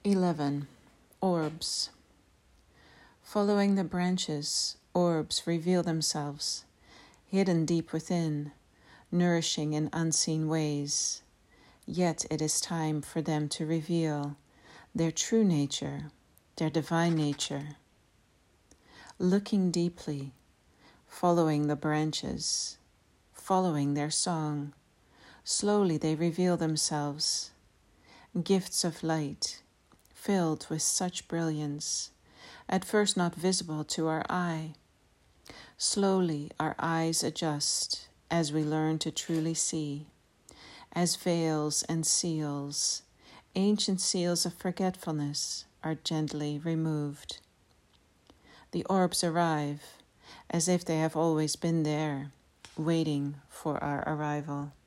11. Orbs. Following the branches, orbs reveal themselves, hidden deep within, nourishing in unseen ways. Yet it is time for them to reveal their true nature, their divine nature. Looking deeply, following the branches, following their song, slowly they reveal themselves, gifts of light, filled with such brilliance, at first not visible to our eye. Slowly our eyes adjust as we learn to truly see, as veils and seals, ancient seals of forgetfulness, are gently removed. The orbs arrive as if they have always been there, waiting for our arrival.